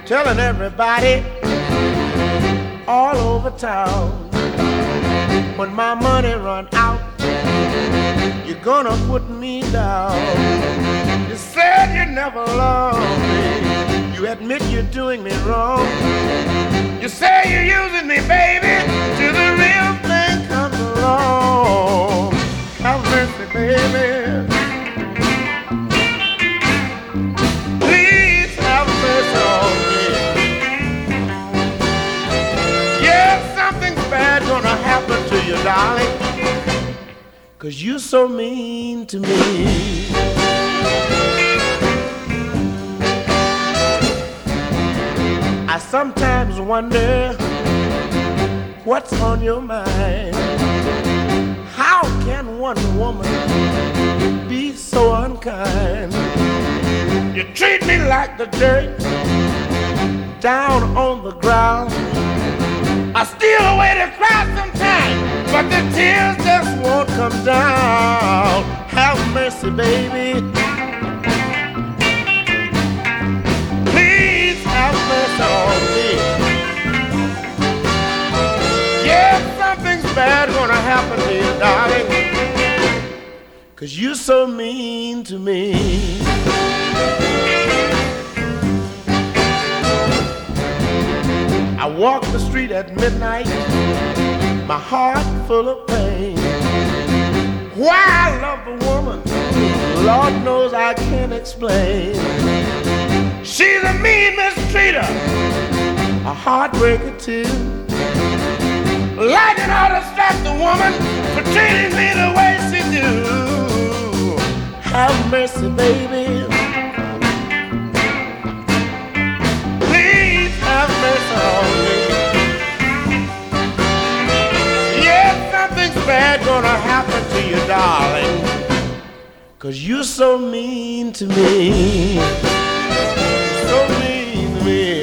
telling everybody all over town, when my money run out, you're gonna put me down. You said you never loved me, you admit you're doing me wrong. You say you're using me, baby, till the real thing comes along. Have mercy, baby. Please have mercy on me. Yeah, something's bad gonna happen to you, darling, 'cause you're so mean to me. I sometimes wonder what's on your mind. How can one woman be so unkind? You treat me like the dirt down on the ground. I steal away to cry sometimes, but the tears just won't come down. Have mercy, baby. Please have mercy on me. Yeah, something's bad gonna happen to you, darling, 'cause you're so mean to me. I walk the street at midnight, my heart full of pain. Why I love the woman, Lord knows I can't explain. She's a mean mistreater, a heartbreaker too. Lightning ought to strike the woman for treating me the way she do. Have mercy, baby. Please have mercy on me. Yeah, something's bad gonna happen to you, darling, 'cause you're so mean to me. So mean to me.